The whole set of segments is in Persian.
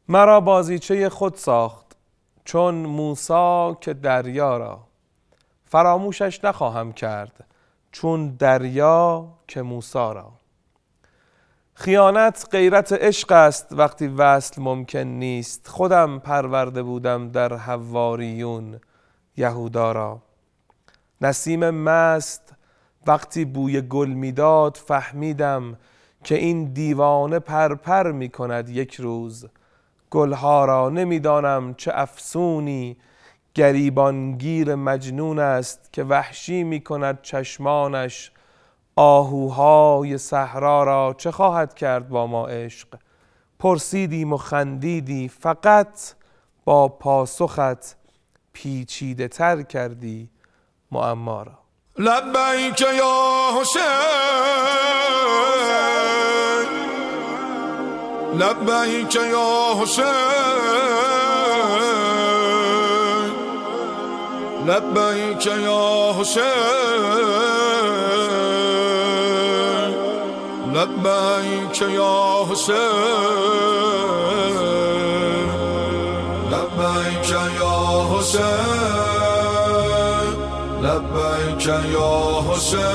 مرا بازیچه خود ساخت چون موسی که دریا را، فراموشش نخواهم کرد چون دریا که موسی را. خیانت غیرت عشق است وقتی وصل ممکن نیست، خودم پرورده بودم در حواریون یهودا را. نسیم مست وقتی بوی گل میداد فهمیدم که این دیوانه پرپر می کند یک روز گلها را. نمیدانم چه افسونی گریبانگیر مجنون است که وحشی می کند چشمانش آهوهای صحرا را. چه خواهد کرد با ما عشق؟ پرسیدیم و خندیدی، فقط با پاسخت پیچیده تر کردی معما را. لبیک یا حسین، لبیک یا حسین، لبیک یا حسین، لبیک یا حسین، لبیک یا حسین، لبیک یا حسین،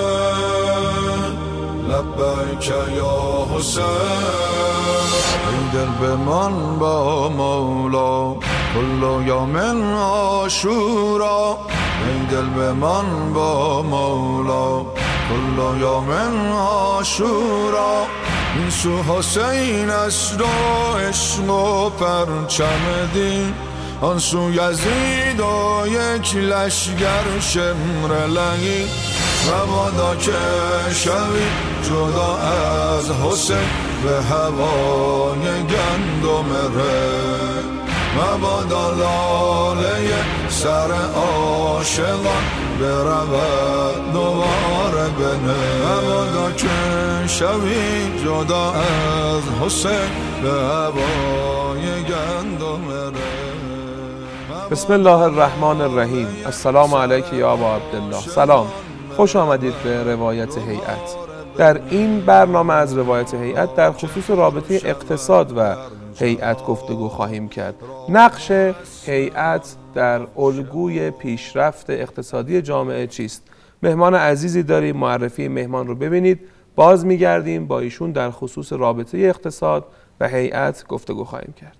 لبیک یا حسین. ای دل بمان با مولا کل یوم عاشورا، ای دل بمان با مولا کل یوم عاشورا. این سو حسین است و عشق و پرچم دین، آن سو یزید و یک لشگر شمر لعین. مبادا که شوی جدا از حسین به هوای گندم ره، مبادا لاله سر عاشقان برود دوباره بنه. مبادا که شوی جدا از حسین به هوای گندم ره. بسم الله الرحمن الرحیم. السلام علیک یا ابا عبدالله. سلام، خوش آمدید به روایت هیئت. در این برنامه از روایت هیئت در خصوص رابطه اقتصاد و هیئت گفتگو خواهیم کرد. نقش هیئت در الگوی پیشرفت اقتصادی جامعه چیست؟ مهمان عزیزی داریم، معرفی مهمان رو ببینید. باز میگردیم با ایشون در خصوص رابطه اقتصاد و هیئت گفتگو خواهیم کرد.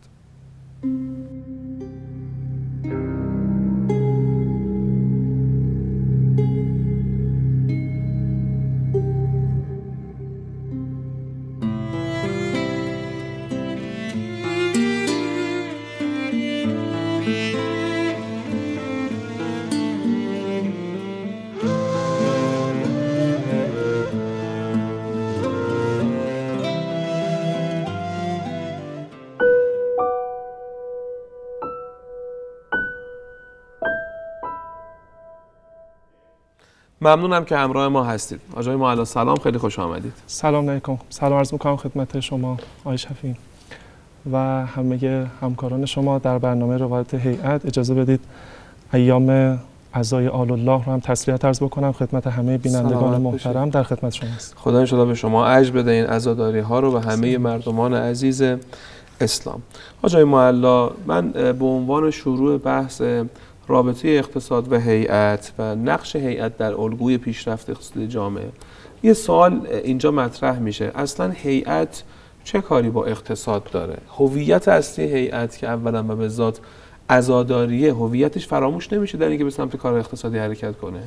ممنونم که همراه ما هستید. آقای معلا سلام، خیلی خوش آمدید. سلام علیکم. سلام عرض می‌کنم خدمت شما آقای شفیع و همه همکاران شما در برنامه روایت هیئت. اجازه بدید ایام عزای آل الله رو هم تسلیت عرض بکنم خدمت همه بینندگان محترم. در خدمت شما است. خدا ان شاءالله به شما اجر بده این عزاداری ها رو و همه مردمان عزیز اسلام. آقای معلا، من به عنوان شروع بحث رابطه اقتصاد و هیئت و نقش هیئت در الگوی پیشرفت اقتصادی جامعه یه سوال اینجا مطرح میشه. اصلا هیئت چه کاری با اقتصاد داره؟ هویت اصلی هیئت که اولا و به ذات عزاداریه، هویتش فراموش نمیشه در اینکه به سمت کار اقتصادی حرکت کنه؟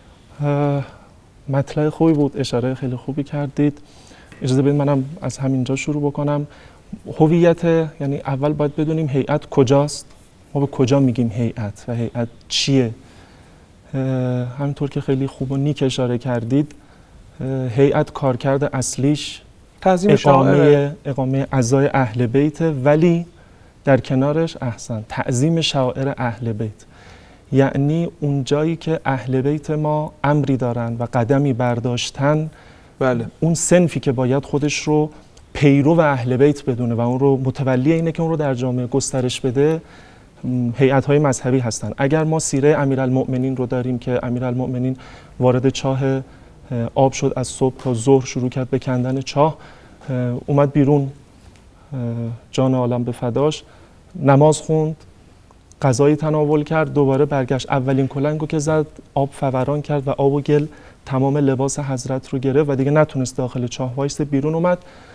مطلب خوبی بود، اشاره خیلی خوبی کردید. اجازه بدید منم از همینجا شروع بکنم. هویت یعنی اول باید بدونیم هیئت کجاست، ما به کجا میگیم هیئت و هیئت چیه. همینطور که خیلی خوب و نیک اشاره کردید، هیئت کارکرد اصلیش اقامه اعضای اهل بیت، ولی در کنارش تعظیم شعائر اهل بیت. یعنی اون جایی که اهل بیت ما امری دارن و قدمی برداشتن، بله، اون صنفی که باید خودش رو پیرو و اهل بیت بدونه و اون رو متولی اینه که اون رو در جامعه گسترش بده، هیئت‌های مذهبی هستند. اگر ما سیره امیرالمؤمنین رو داریم که امیرالمؤمنین وارد چاه آب شد، از صبح تا ظهر شروع کرد به کندن چاه، اومد بیرون جان عالم به فداش نماز خوند، غذایی تناول کرد، دوباره برگشت اولین کلنگو که زد آب فوران کرد و آب و گل تمام لباس حضرت رو گرفت و دیگه نتونست داخل چاه وایسه، بیرون اومد.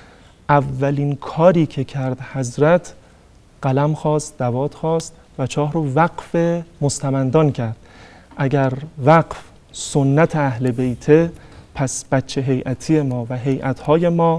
اولین کاری که کرد حضرت قلم خواست، دوات خواست و چاه رو وقف مستمندان کرد. اگر وقف سنت اهل بیته، پس بچه هیئتی ما و هیئت‌های ما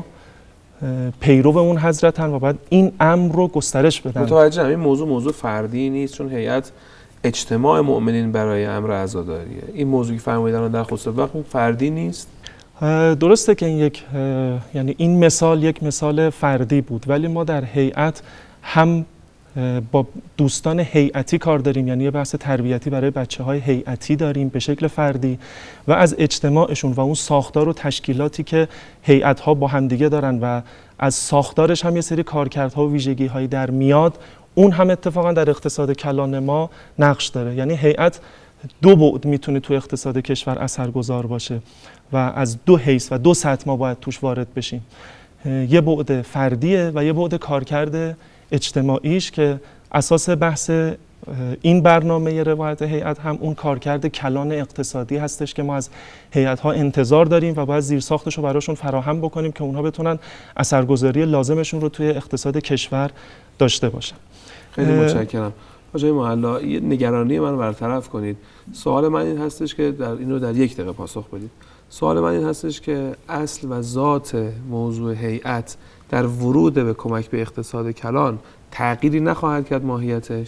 پیرو اون حضرتن و باید این امر رو گسترش بدن. متوجهم این موضوع فردی نیست، چون هیئت اجتماع مؤمنین برای امر عزاداریه. این موضوعی فرمودن در خصوص وقت فردی نیست. درسته که این یعنی این مثال یک مثال فردی بود، ولی ما در هیئت هم با دوستان هیئتی کار داریم، یعنی یه بحث تربیتی برای بچه‌های هیئتی داریم به شکل فردی و از اجتماعشون و اون ساختار و تشکیلاتی که هیئت‌ها با همدیگه دارن و از ساختارش هم یه سری کارکردها و ویژگی‌هایی در میاد، اون هم اتفاقا در اقتصاد کلان ما نقش داره. یعنی هیئت دو بعد میتونه تو اقتصاد کشور اثرگذار باشه و از دو حیث و دو سطح ما باید توش وارد بشیم. یه بعد فردیه و یه بعد کارکرد اجتماعیش که اساس بحث این برنامه روایت هیئت هم اون کارکرد کلان اقتصادی هستش که ما از هیئت‌ها انتظار داریم و باید زیرساختش رو براشون فراهم بکنیم که اونها بتونن اثرگذاری لازمشون رو توی اقتصاد کشور داشته باشن. خیلی متشکرم. آقای معلا، یه نگرانی من رو برطرف کنید. سوال من این هستش که اینو در یک دقیقه پاسخ بدید. سوال من این هستش که اصل و ذات موضوع هیئت در ورود به کمک به اقتصاد کلان تغییری نخواهد کرد ماهیتش؟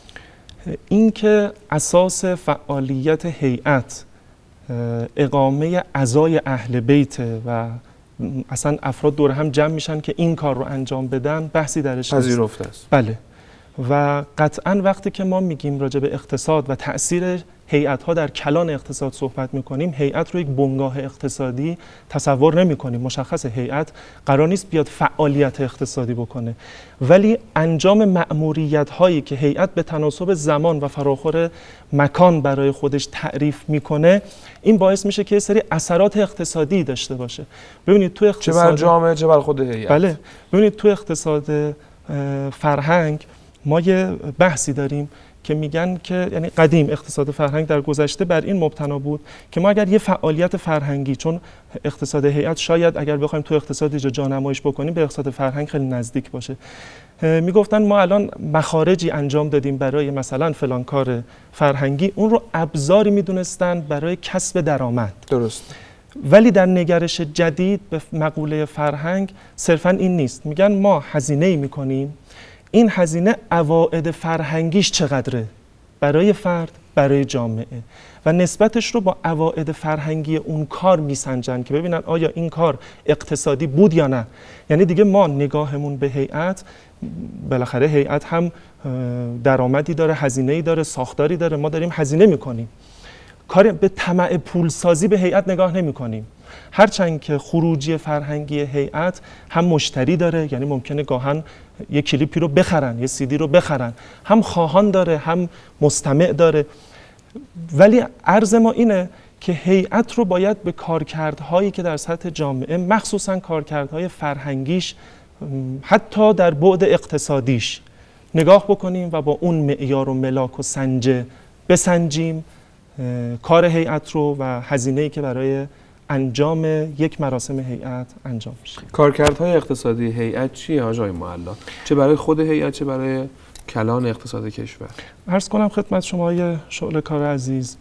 این که اساس فعالیت هیئت اقامه عزای اهل بیت و اصلا افراد دور هم جمع میشن که این کار رو انجام بدن، بحثی درش نیست. پذیرفته است. بله. و قطعا وقتی که ما میگیم راجع به اقتصاد و تأثیر هیئت‌ها در کلان اقتصاد صحبت میکنیم، هیئت رو یک بنگاه اقتصادی تصور نمیکنیم. مشخص هیئت قرار نیست بیاد فعالیت اقتصادی بکنه، ولی انجام مأموریت‌هایی که هیئت به تناسب زمان و فراخور مکان برای خودش تعریف میکنه، این باعث میشه که یه سری اثرات اقتصادی داشته باشه. ببینید تو اقتصاد چه بر جامعه چه بر خود هیئت. بله. ببینید تو اقتصاد فرهنگ ما یه بحثی داریم که میگن که یعنی قدیم اقتصاد فرهنگ در گذشته بر این مبتنا بود که ما اگر یه فعالیت فرهنگی، چون اقتصاد هیئت شاید اگر بخوایم تو اقتصاد جانمایش بکنیم به اقتصاد فرهنگ خیلی نزدیک باشه، میگفتن ما الان مخارجی انجام دادیم برای مثلا فلان کار فرهنگی، اون رو ابزاری میدونستن برای کسب درآمد. درست. ولی در نگرش جدید به مقوله فرهنگ صرفا این نیست. میگن ما هزینه‌ای میکنیم، این هزینه عواید فرهنگیش چقدره برای فرد، برای جامعه، و نسبتش رو با عواید فرهنگی اون کار میسنجن که ببینن آیا این کار اقتصادی بود یا نه. یعنی دیگه ما نگاهمون به هیئت، بالاخره هیئت هم درآمدی داره، هزینه‌ای داره، ساختاری داره، ما داریم هزینه میکنیم. کار به طمع پولسازی به هیئت نگاه نمی‌کنیم. هرچند که خروجی فرهنگی هیئت هم مشتری داره، یعنی ممکنه گاهن یه کلیپی رو بخرن، یه CD رو بخرن، هم خواهان داره، هم مستمع داره، ولی عرض ما اینه که هیئت رو باید به کارکردهایی که در سطح جامعه، مخصوصاً کارکردهای فرهنگیش، حتی در بعد اقتصادیش نگاه بکنیم و با اون معیار و ملاک و سنجه بسنجیم کار هیئت رو و هزینه‌ای که برای انجام یک مراسم هیئت انجام میشه. کارکردهای اقتصادی هیئت چیه آقای معلا؟ چه برای خود هیئت چه برای کلان اقتصاد کشور؟ عرض کنم خدمت شما آقای شعله کار عزیز،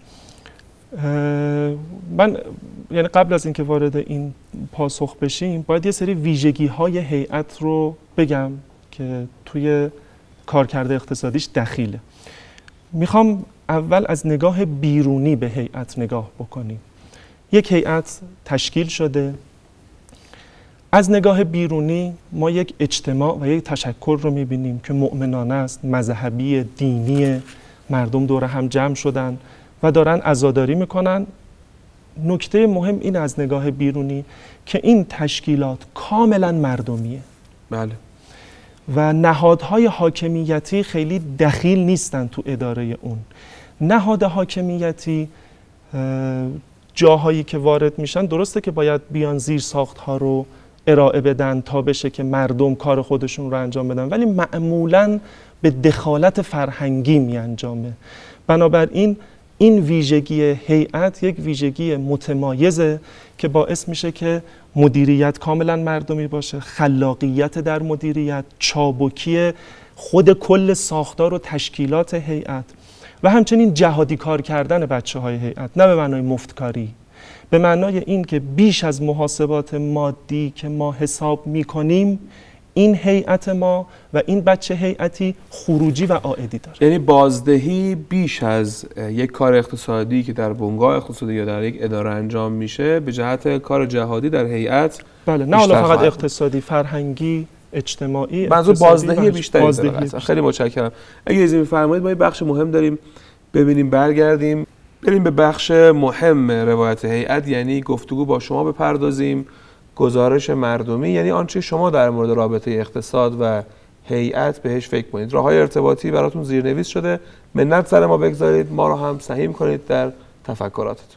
من یعنی قبل از اینکه وارد این پاسخ بشیم باید یه سری ویژگی‌های هیئت رو بگم که توی کارکرد اقتصادیش دخیله. میخوام اول از نگاه بیرونی به هیئت نگاه بکنیم. یک هیئت تشکیل شده، از نگاه بیرونی ما یک اجتماع و یک تشکل رو میبینیم که مؤمنانه است، مذهبی، دینی، مردم دور هم جمع شدن و دارن عزاداری میکنن. نکته مهم این از نگاه بیرونی که این تشکیلات کاملا مردمیه. بله. و نهادهای حاکمیتی خیلی دخیل نیستن تو اداره اون. نهاد حاکمیتی جاهایی که وارد میشن درسته که باید بیان زیر ساختها رو ارائه بدن تا بشه که مردم کار خودشون رو انجام بدن، ولی معمولاً به دخالت فرهنگی می انجامه. بنابراین این ویژگی هیئت یک ویژگی متمایزه که باعث میشه که مدیریت کاملا مردمی باشه، خلاقیت در مدیریت، چابکی خود کل ساختار و تشکیلات هیئت و همچنین جهادی کار کردن بچه‌های هیئت، نه به معنای مفتکاری، به معنای این که بیش از محاسبات مادی که ما حساب میکنیم این هیئت ما و این بچه هیئتی خروجی و عائدی داره. یعنی بازدهی بیش از یک کار اقتصادی که در بنگاه اقتصادی یا در یک اداره انجام میشه به جهت کار جهادی در هیئت. بله، نه حالا فقط اقتصادی، فرهنگی، اجتماعی، منظور بازدهی بیشتری بازدهی. خیلی متشکرم. اگه اجازه می‌فرمایید ما یه بخش مهم داریم ببینیم، برگردیم بریم به بخش مهم روایت هیئت، یعنی گفتگو با شما بپردازیم، گزارش مردمی، یعنی آنچه شما در مورد رابطه اقتصاد و هیئت بهش فکر کنید. راه‌های ارتباطی براتون زیرنویس شده، منت سر ما بگذارید، ما رو هم سهیم کنید در تفکراتتون.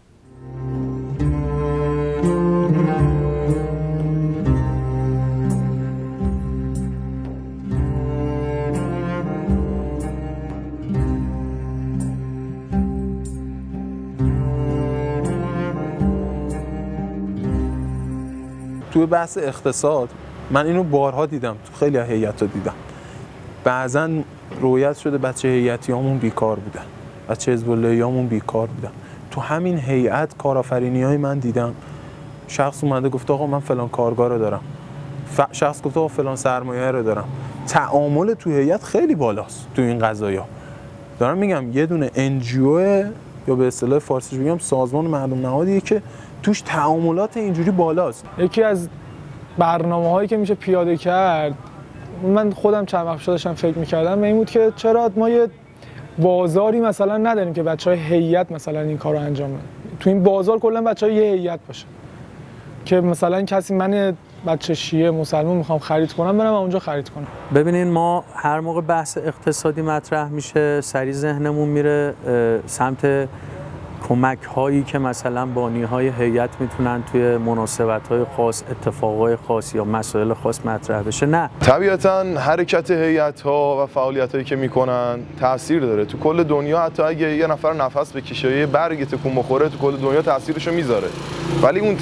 توی بحث اقتصاد من اینو بارها دیدم، تو خیلی هیئت‌ها دیدم، بعضا رویت شده بچه هیئتیامون بیکار بودن، بچه حزب اللهیامون بیکار بودن. تو همین هیئت کارآفرینی‌های من دیدم، شخص اومده گفته آقا من فلان کارگاه رو دارم، شخص گفته آقا فلان سرمایه رو دارم. تعامل تو هیئت خیلی بالاست. تو این قضایا دارم میگم یه دونه NGO یا به اصطلاح فارسیش بگم سازمان مردم نهادیه که توش تعاملات اینجوری بالاست. یکی از برنامه‌هایی که میشه پیاده کرد، من خودم چند وقت داشتم فکر می‌کردم، این بود که چرا ما یه بازاری مثلا نداریم که بچه‌های هیئت مثلا این کارو انجام بدن. تو این بازار کلا بچه‌های یه هیئت باشه که مثلا کسی من بچه شیعه مسلمان میخوام خرید کنم برم اونجا خرید کنم. ببینین ما هر موقع بحث اقتصادی مطرح میشه سریع ذهنمون میره سمت کمک هایی که مثلا بانی های هیئت میتونن توی مناسبت های خاص، اتفاقای خاص یا مسائل خاص مطرح بشه. نه، طبیعتاً حرکت هیئت ها و فعالیت هایی که میکنن تاثیر داره تو کل دنیا. حتی اگه یه نفر نفس بکشه یه برگ تکون بخوره تو کل دنیا تاثیرشو میذاره، ولی اون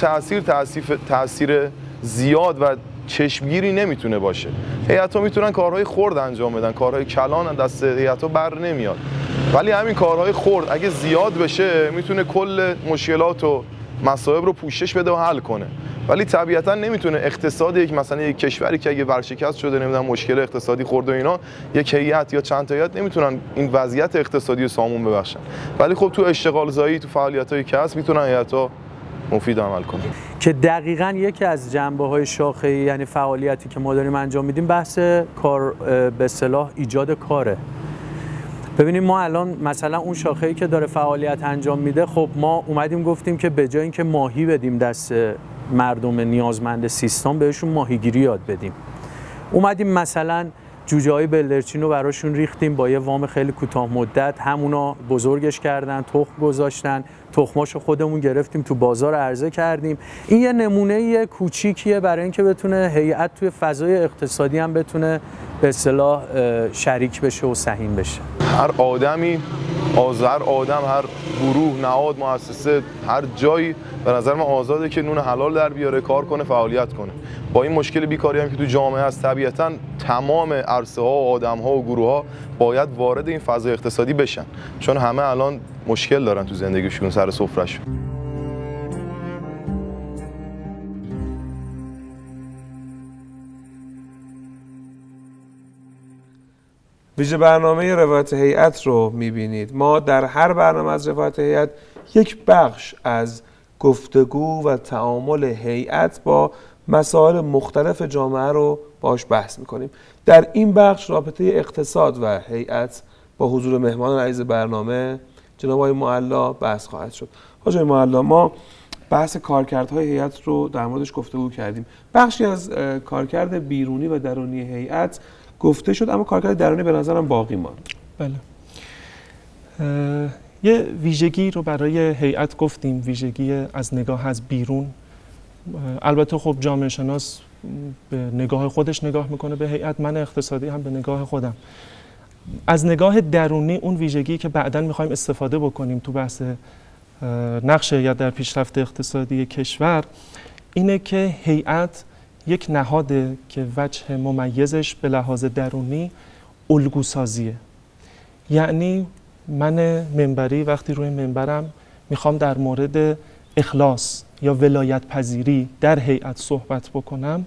تاثیر زیاد و چشمگیری نمیتونه باشه. هیئت‌ها میتونن کارهای خرد انجام بدن، کارهای کلان دست هیئت‌ها بر نمیاد، ولی همین کارهای خرد اگه زیاد بشه میتونه کل مشکلات و مصائب رو پوشش بده و حل کنه. ولی طبیعتا نمیتونه اقتصاد یک مثلا یک کشوری که اگه ورشکست شده نمیدونم مشکل اقتصادی خورده و اینا، یک هیئت یا چند تا هیئت نمیتونن این وضعیت اقتصادی رو سامون ببخشن. ولی خب تو اشتغال زایی، تو فعالیت‌های کسب میتونن هیئت‌ها مفید عمل کنه. که دقیقاً یکی از جنبه‌های شاخه‌ای یعنی فعالیتی که ما داریم انجام میدیم بحث کار به اصطلاح ایجاد کاره. ببینیم ما الان مثلا اون شاخه‌ای که داره فعالیت انجام میده، خب ما اومدیم گفتیم که به جای اینکه ماهی بدیم دست مردم نیازمند سیستان بهشون ماهیگیری یاد بدیم. اومدیم مثلا جوجه‌های بلدرچین رو براشون ریختیم با یه وام خیلی کوتاه مدت، همونا بزرگش کردن، تخم گذاشتن، تخماشو خودمون گرفتیم تو بازار عرضه کردیم. این یه نمونه کوچیکیه برای اینکه بتونه هیئت توی فضای اقتصادی هم بتونه به اصطلاح شریک بشه و سهیم بشه. هر آدمی، هر آدم، هر گروه، نهاد، مؤسسه، هر جایی به نظر من آزاده که نون حلال در بیاره، کار کنه، فعالیت کنه. با این مشکل بیکاری هم که تو جامعه هست، طبیعتاً تمام عرصه ها و آدم ها و گروه ها باید وارد این فضای اقتصادی بشن، چون همه الان مشکل دارن تو زندگیشون سر سفرهشون. ویژه برنامه روایت هیئت رو می‌بینید. ما در هر برنامه از روایت هیئت یک بخش از گفتگو و تعامل هیئت با مسائل مختلف جامعه رو باش بحث می‌کنیم. در این بخش رابطه اقتصاد و هیئت با حضور مهمان عزیز برنامه جناب آقای معلا بحث خواهد شد. آقای معلا، ما بحث کارکردهای هیئت رو در موردش گفتگو کردیم. بخشی از کارکرد بیرونی و درونی هیئت گفته شد، اما کارکرد درونی به نظرم باقی ماند. بله. یه ویژگی رو برای هیئت گفتیم، ویژگی از نگاه از بیرون البته خب جامعه شناس به نگاه خودش نگاه میکنه به هیئت، من اقتصادی هم به نگاه خودم. از نگاه درونی اون ویژگی که بعداً میخوایم استفاده بکنیم تو بحث نقش هیئت در پیشرفت اقتصادی کشور اینه که هیئت یک نهاده که وجه ممیزش به لحاظ درونی الگوسازیه. یعنی من منبری وقتی روی منبرم میخوام در مورد اخلاص یا ولایت پذیری در هیئت صحبت بکنم،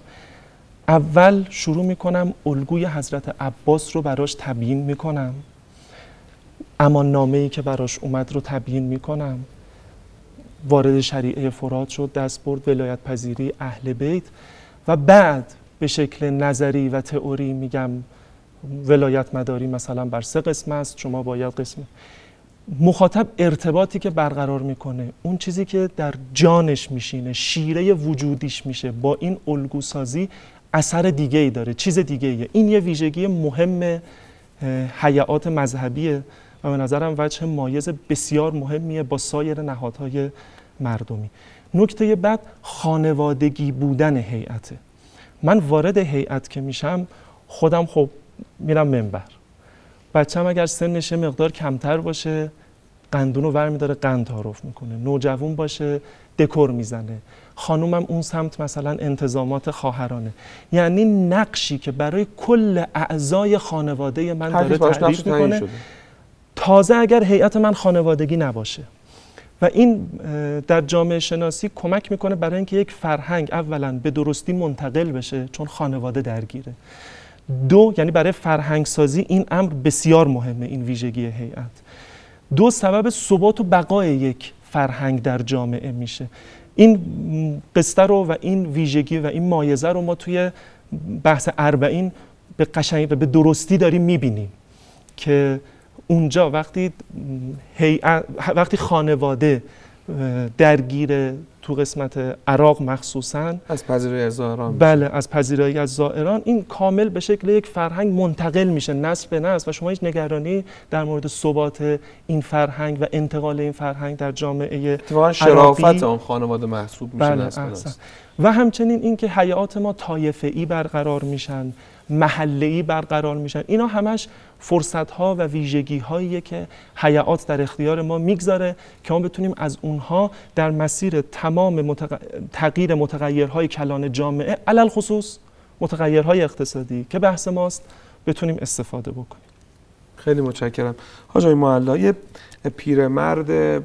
اول شروع میکنم الگوی حضرت عباس رو براش تبیین میکنم، امان‌نامه‌ای که براش اومد رو تبیین میکنم، وارد شریعه فرات شد، دستبرد ولایت پذیری اهل بیت، و بعد به شکل نظری و تئوری میگم ولایت مداری مثلا بر 3 قسم است، شما باید قسم. مخاطب ارتباطی که برقرار میکنه، اون چیزی که در جانش میشینه، شیره وجودیش میشه، با این الگوسازی اثر دیگه ای داره، چیز دیگه ایه. این یه ویژگی مهم هیئات مذهبیه و به نظرم وجه مایز بسیار مهمیه با سایر نهادهای مردمی. نکته بعد خانوادگی بودن هیئته. من وارد هیئت که میشم خودم خب میرم منبر، بچه‌م اگر سنش مقدار کمتر باشه قندون رو ور می‌داره، قند تعارف میکنه، نوجوان باشه دکور میزنه، خانومم اون سمت مثلا انتظامات خواهرانه. یعنی نقشی که برای کل اعضای خانواده من داره تعریف میکنه، تازه اگر هیئت من خانوادگی نباشه. و این در جامعه شناسی کمک میکنه برای اینکه یک فرهنگ اولا به درستی منتقل بشه چون خانواده درگیره. 2 یعنی برای فرهنگ سازی این امر بسیار مهمه، این ویژگی هیئت. 2 سبب ثبات و بقای یک فرهنگ در جامعه میشه. این قصه رو و این ویژگی و این مایزه رو ما توی بحث 40 به قشنگی و به درستی داریم میبینیم که اونجا وقتی خانواده درگیر تو قسمت عراق مخصوصاً از پذیرایی از زائران، بله از پذیرایی از زائران، این کامل به شکل یک فرهنگ منتقل میشه نسل به نسل و شما هیچ نگرانی در مورد ثبات این فرهنگ و انتقال این فرهنگ در جامعه اتفاقاً شرافت اون خانواده محسوب میشه. بله و همچنین اینکه هیئات ما طایفه‌ای برقرار میشن، محله‌ای برقرار میشن. اینا همش فرصت‌ها و ویژگی‌هاییه که هیئات در اختیار ما میگذاره که ما بتونیم از اونها در مسیر تمام تغییر متغیرهای کلان جامعه، علل خصوص متغیرهای اقتصادی که بحث ماست، بتونیم استفاده بکنیم. خیلی متشکرم. حاج آقای معلا، یه پیرمرد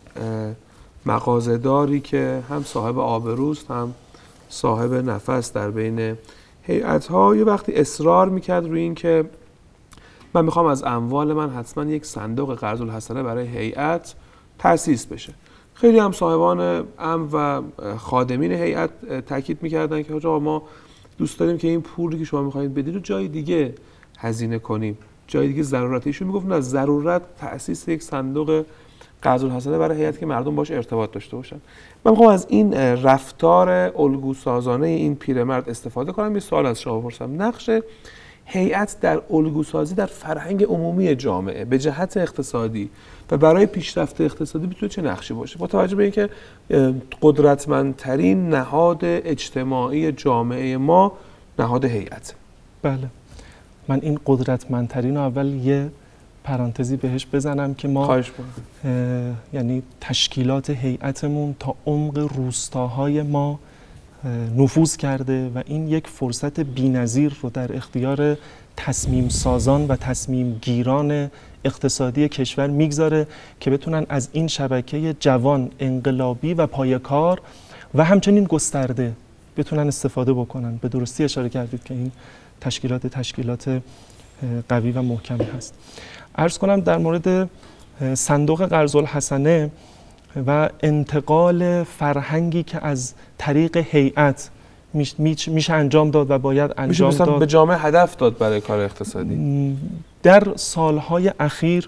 مغازه‌داری که هم صاحب آبروست هم صاحب نفس در بین هیئت‌ها، یه وقتی اصرار میکرد روی این که من میخوام از اموال من حتما یک صندوق قرض الحسنه برای هیئت تأسیس بشه. خیلی هم صاحبان امر و خادمین هیئت تاکید میکردن که آقا ما دوست داریم که این پولی که شما میخواید بدید رو جای دیگه هزینه کنیم، جای دیگه ضرورت. ایشون میگفتن از ضرورت تأسیس یک صندوق قرض الحسنه برای هیئت که مردم باش ارتباط داشته باشن. من میخوام از این رفتار الگوسازانه این پیرمرد استفاده کنم. یه سوال از شما بپرسم، نقش هیئت در الگوسازی در فرهنگ عمومی جامعه به جهت اقتصادی و برای پیشرفت اقتصادی میتونه چه نقشی باشه، با توجه به اینکه قدرتمندترین نهاد اجتماعی جامعه ما نهاد هیئت؟ بله، من این قدرتمندترین اول یه پرانتزی بهش بزنم که ما یعنی تشکیلات هیئتمون تا عمق روستاهای ما نفوذ کرده و این یک فرصت بی‌نظیر رو در اختیار تصمیم سازان و تصمیم گیران اقتصادی کشور میگذاره که بتونن از این شبکه جوان، انقلابی و پایه‌کار و همچنین گسترده بتونن استفاده بکنن. به درستی اشاره کردید که این تشکیلات قوی و محکمی هست. عرض کنم در مورد صندوق قرض الحسنه و انتقال فرهنگی که از طریق هیئت میشه انجام داد و باید انجام داد، به جامعه هدف داد برای کار اقتصادی. در سالهای اخیر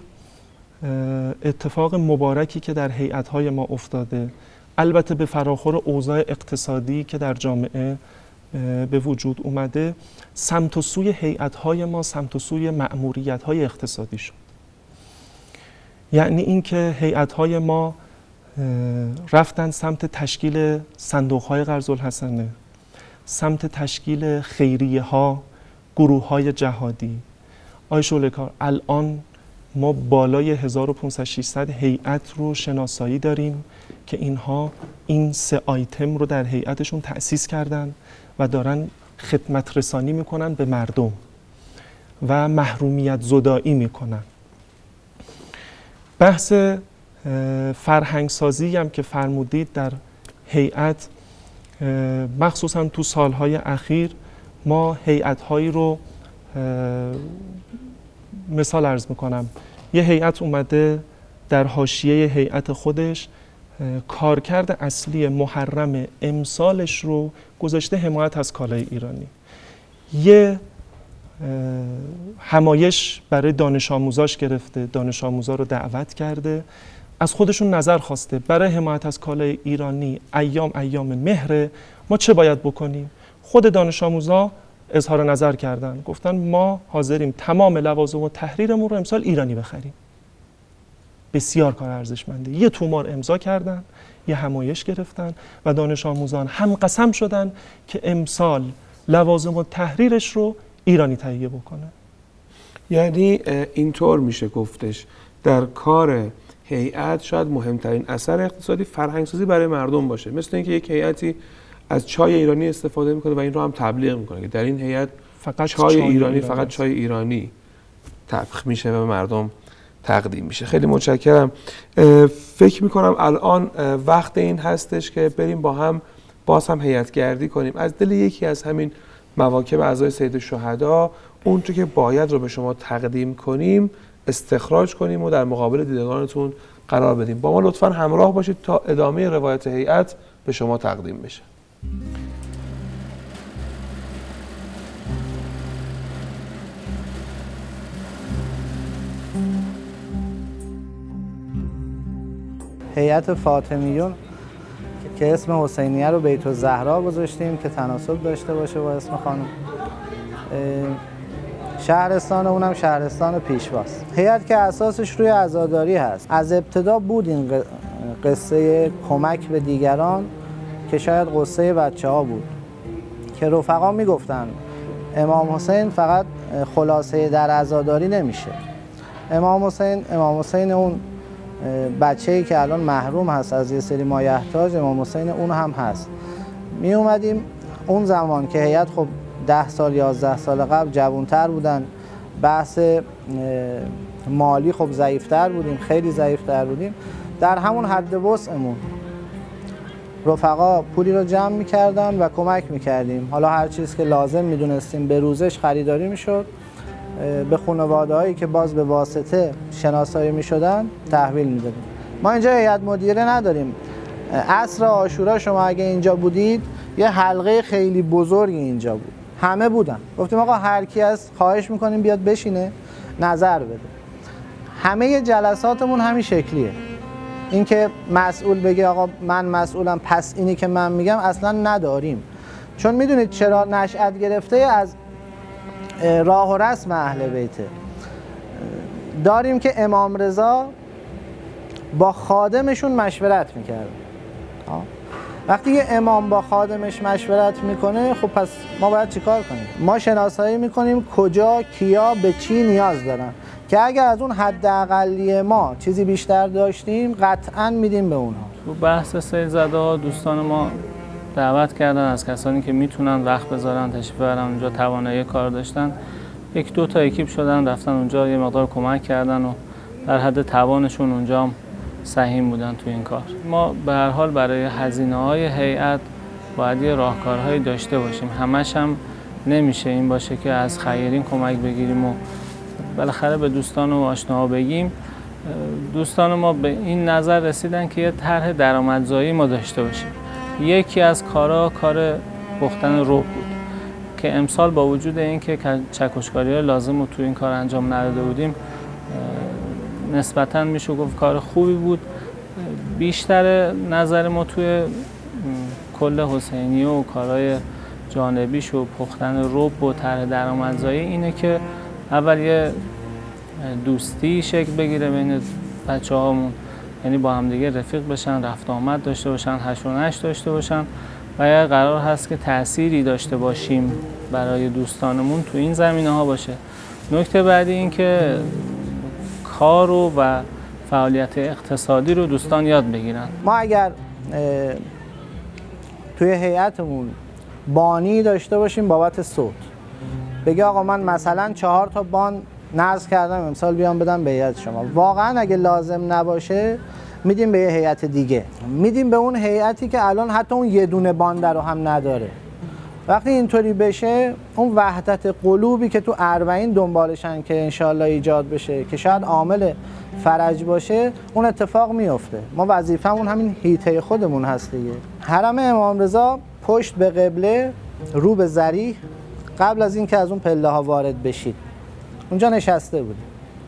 اتفاق مبارکی که در هیئت‌های ما افتاده، البته به فراخور اوضاع اقتصادی که در جامعه به وجود اومده، سمت و سوی هیئت‌های ما سمت و سوی مأموریت‌های اقتصادی شد. یعنی اینکه هیئت‌های ما رفتن سمت تشکیل صندوق‌های قرض الحسنه، سمت تشکیل خیریه‌ها، گروه‌های جهادی. آقای شعله‌کار، الان ما بالای 1500-600 هیئت رو شناسایی داریم که اینها این 3 آیتم رو در هیئتشون تأسیس کردن و دارن خدمت رسانی میکنن به مردم و محرومیت زدایی میکنن. بحث فرهنگسازی هم که فرمودید در هیئت، مخصوصا تو سالهای اخیر ما هیئت‌هایی رو مثال عرض میکنم. یه هیئت اومده در حاشیه هیئت خودش کارکرد اصلی محرم امسالش رو گذاشته حمایت از کالای ایرانی. یه همایش برای دانش آموزاش گرفته، دانش آموزا رو دعوت کرده، از خودشون نظر خواسته برای حمایت از کالای ایرانی ایام مهر ما چه باید بکنیم. خود دانش آموزا اظهار نظر کردن، گفتن ما حاضریم تمام لوازم و تحریرمون رو امسال ایرانی بخریم. بسیار کار ارزشمنده. یه تومار امضا کردن، یه همایش گرفتن و دانش آموزان هم قسم شدن که امسال لوازم و تحریرش رو ایرانی تهیه بکنه. یعنی اینطور میشه گفتش در کار هیئت شاید مهمترین اثر اقتصادی فرهنگسازی برای مردم باشه. مثل اینکه یک هیئتی از چای ایرانی استفاده میکنه و این رو هم تبلیغ میکنه که در این هیئت فقط چای ایرانی، فقط چای ایرانی طبخ میشه و به مردم تقدیم میشه. خیلی متشکرم. فکر میکنم الان وقت این هستش که بریم با هم باز هم هیئت گردی کنیم از دل یکی از همین مواکب اعضای سید الشهدا، اونچه که باید رو به شما تقدیم کنیم استخراج کنیم و در مقابل دیدگانتون قرار بدیم. با ما لطفاً همراه باشید تا ادامه روایت هیئت به شما تقدیم بشه. هیئت فاطمیون که اسم حسینیه رو بیت الزهرا گذاشتیم که تناسب داشته باشه با اسم خانم. شهرستان اونم شهرستان پیشواست. هیئت که اساسش روی عزاداری هست. از ابتدا بود این قصه کمک به دیگران که شاید قصه بچه‌ها بود که رفقا میگفتن امام حسین فقط خلاصه در عزاداری نمیشه. امام حسین اون بچه‌ای که الان محروم هست از یه سری مایحتاج، امام حسین اون هم هست. می اومدیم اون زمان که هیئت خب 10 سال 11 سال قبل جوان‌تر بودن، بحث مالی خب ضعیف‌تر بودیم، خیلی ضعیف‌تر بودیم، در همون حد وسعمون رفقا پولی رو جمع می‌کردن و کمک می‌کردیم. حالا هر چیز که لازم می‌دونستیم به روزش خریداری می‌شد، به خانواده‌هایی که باز به واسطه شناسایی می‌شدن تحویل می‌دادیم. ما اینجا هیئت مدیره نداریم. عصر عاشورا شما اگه اینجا بودید یه حلقه خیلی بزرگی اینجا بود، همه بودن. گفتیم آقا هر کی از خواهش می‌کنیم بیاد بشینه نظر بده. همه جلساتمون همین شکلیه. اینکه مسئول بگه آقا من مسئولم پس اینی که من میگم اصلا نداریم. چون میدونید چرا نشأت گرفته از راه و رسم اهل بیته. داریم که امام رضا با خادمشون مشورت میکرد. وقتی یه امام با خادمش مشورت میکنه خب پس ما باید چیکار کنیم؟ ما شناسایی میکنیم کجا کیا به چی نیاز دارن که اگر از اون حد اقلی ما چیزی بیشتر داشتیم قطعاً میدیم به اونها. تو بحث سیل‌زده‌ها دوستان ما دعوت کردن از کسانی که میتونن وقت بذارن تشریف برن اونجا، توانایی کار داشتن، 1-2 تا اکیپ شدن رفتن اونجا یه مقدار کمک کردن و در حد توانشون اونجا هم سهیم بودن تو این کار. ما به هر حال برای هزینه‌های هیئت باید یه راهکارهایی داشته باشیم. همش هم نمیشه این باشه که از خیرین کمک بگیریم و بالاخره به دوستان و آشناها بگیم. دوستان ما به این نظر رسیدن که یه طرح درآمدزایی ما داشته باشیم. یکی از کار پختن رب بود که امسال با وجود اینکه چکشکاری‌های لازم رو تو این کار انجام نداده بودیم نسبتاً میشه گفت کار خوبی بود. بیشتر نظر ما توی کل حسینی و کارهای جانبیش و پختن رب و طرح درآمدزایی اینه که اول یه دوستی شکل بگیره بین بچه‌هامون یعنی با هم دیگه رفیق بشن، رفت آمد داشته باشن، هش و نش داشته باشن و اگر قرار هست که تأثیری داشته باشیم برای دوستانمون تو این زمینه‌ها باشه. نکته بعدی این که کار و فعالیت اقتصادی رو دوستان یاد بگیرن. ما اگر توی هیئتمون بانی داشته باشیم بابت صوت، بگه آقا من مثلا 4 تا بان نذر کردم امسال بیام بدم به هیئت شما، واقعا اگه لازم نباشه میدیم به یه هیئت دیگه، میدیم به اون هیئتی که الان حتی اون یه دونه بانده رو هم نداره. وقتی اینطوری بشه اون وحدت قلوبی که تو اربعین دنبالشن که انشالله ایجاد بشه که شاید عامل فرج باشه، اون اتفاق میفته. ما وظیفمون همین هیته خودمون هست دیگه. حرم امام رضا پشت به قبله، رو به ضریح، قبل از اینکه از اون پله ها وارد بشید اونجا نشسته بودیم.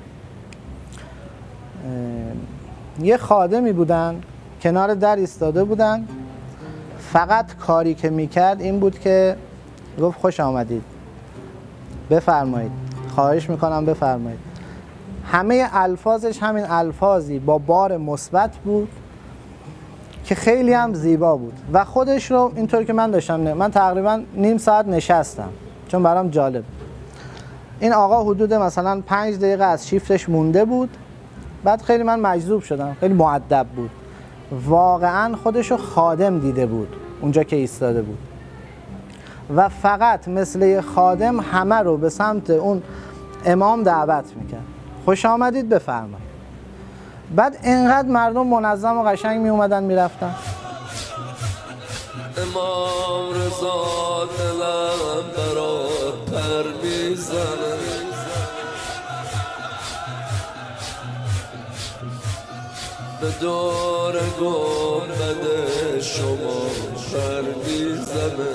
یه خادمی بودن کنار در ایستاده بودن، فقط کاری که میکرد این بود که گفت خوش آمدید، بفرمایید، خواهش میکنم بفرمایید. همه الفاظش همین الفاظی با بار مثبت بود که خیلی هم زیبا بود و خودش رو اینطور که من داشتم، من تقریبا نیم ساعت نشستم چون برام جالب. این آقا حدود مثلا 5 دقیقه از شیفتش مونده بود، بعد خیلی من مجذوب شدم، خیلی مؤدب بود، واقعا خودشو خادم دیده بود اونجا که ایستاده بود و فقط مثل خادم همه رو به سمت اون امام دعوت میکرد، خوش آمدید بفرمایید. بعد اینقدر مردم منظم و قشنگ می اومدن میرفتن. امام رضا دلم برات پر میزنه، به دور گنبد شما پر میزنه،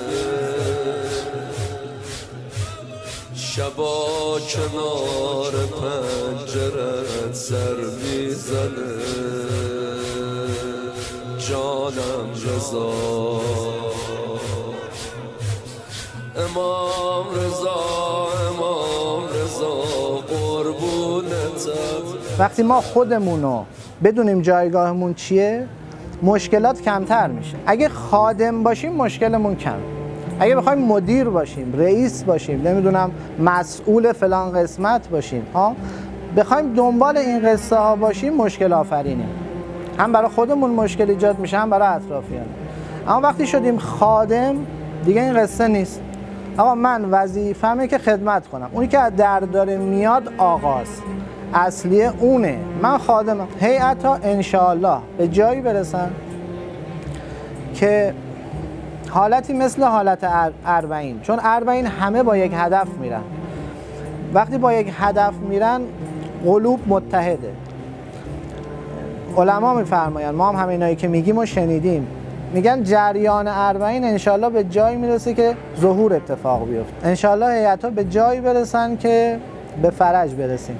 شبا کنار پنجرت سر میزنه، جانم رضا امام رضا امام رضا قربونتم. وقتی ما خودمونو بدونیم جایگاهمون چیه مشکلات کمتر میشه. اگه خادم باشیم مشکلمون کم، اگه بخوایم مدیر باشیم، رئیس باشیم، نمیدونم مسئول فلان قسمت باشیم، بخوایم دنبال این قصه ها باشیم مشکل آفرینیم، هم برای خودمون مشکل ایجاد میشه هم برای اطرافیان. اما وقتی شدیم خادم دیگه این قصه نیست. آقا من وظیفه‌مه که خدمت کنم، اونی که از در داره میاد آقاست، اصلی اونه، من خادمم. هیئت ها انشاءالله به جایی برسن که حالتی مثل حالت اربعین، چون اربعین همه با یک هدف میرن، وقتی با یک هدف میرن قلوب متحده. علما میفرماین، ما هم همینایی که میگیم و شنیدیم، میگن جریان اربعین انشالله به جایی میرسه که ظهور اتفاق بیفته، انشالله هیئت‌ها به جایی برسن که به فرج برسیم.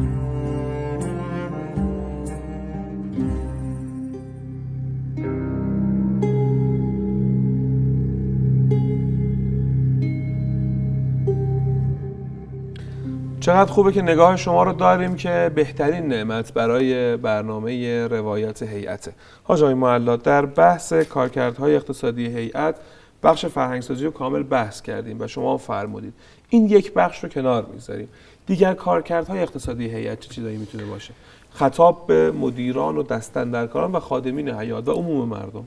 چقدر خوبه که نگاه شما رو داریم که بهترین نعمت برای برنامه روایت هیئته. حاج آقای معلا، در بحث کارکردهای اقتصادی هیئت بخش فرهنگسازی رو کامل بحث کردیم و شما فرمودید این یک بخش رو کنار میذاریم. دیگر کارکردهای اقتصادی هیئت چه چیزایی میتونه باشه؟ خطاب به مدیران و دستاندرکاران و خادمین هیئت و عموم مردم.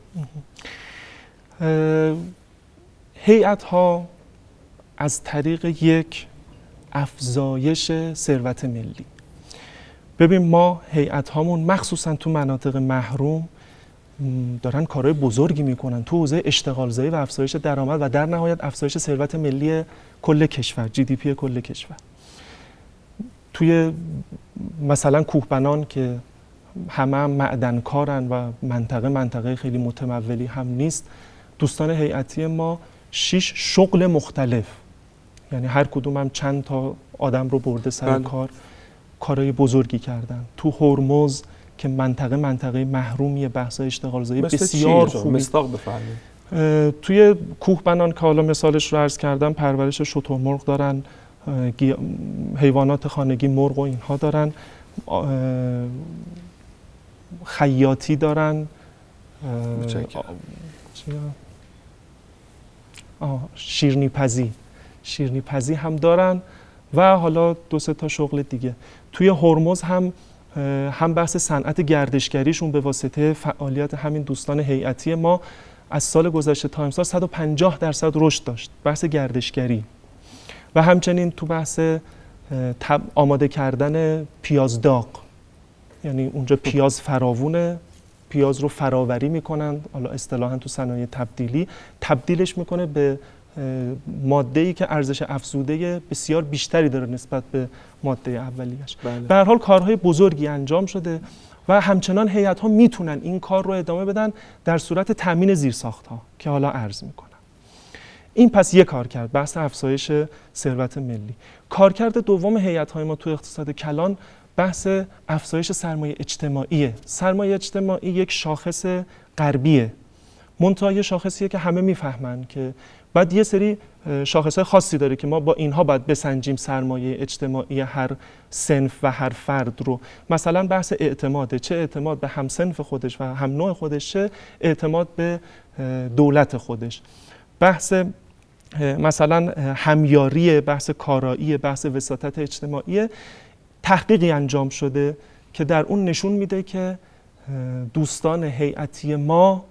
هیئت‌ها از طریق یک افزایش ثروت ملی، ببین ما هیئت‌هامون مخصوصا تو مناطق محروم دارن کارهای بزرگی میکنن تو حوزه اشتغال زایی و افزایش درآمد و در نهایت افزایش ثروت ملی کل کشور، GDP کل کشور. توی مثلا کوهبنان که همه معدنکارن و منطقه خیلی متمولی هم نیست، دوستان هیئتی ما 6 شغل مختلف، یعنی هر کدوم هم چند تا آدم رو برده سر کارهای بزرگی کردن. تو هرمز که منطقه محرومی بحث اشتغال زایی بسیار خوبی. مصداق بفرمایید. توی کوهبنان که حالا مثالش رو عرض کردم، پرورش شترمرغ دارن، حیوانات خانگی مرغ و اینها دارن، خیاطی دارن، شیرینی پزی هم دارن و حالا 2-3 تا شغل دیگه. توی هرمز هم بحث صنعت گردشگریشون به واسطه فعالیت همین دوستان هیئتی ما از سال گذشته تا امسال 150% رشد داشت بحث گردشگری. و همچنین تو بحث آماده کردن پیاز داغ، یعنی اونجا پیاز فراوونه، پیاز رو فراوری میکنن، حالا اصطلاحاً تو صنایع تبدیلش میکنه به ماده‌ای که ارزش افزوده بسیار بیشتری داره نسبت به ماده اولیه‌اش. به هر حال کارهای بزرگی انجام شده و همچنان هیئت‌ها میتونن این کار رو ادامه بدن در صورت تامین زیرساخت‌ها که حالا عرض میکنم. این پس یک کار کرد، بحث افزایش ثروت ملی. کارکرد دوم هیئت‌های ما تو اقتصاد کلان بحث افزایش سرمایه اجتماعیه. سرمایه اجتماعی یک شاخص غربیه، منتها یه شاخصیه که همه میفهمن که بعد یه سری شاخص‌های خاصی داره که ما با اینها باید بسنجیم سرمایه اجتماعی هر صنف و هر فرد رو. مثلا بحث اعتماده، چه اعتماد به هم صنف خودش و هم نوع خودش، چه اعتماد به دولت خودش. بحث مثلا همیاری، بحث کارایی، بحث وساطت اجتماعی. تحقیقی انجام شده که در اون نشون میده که دوستان هیئتی ما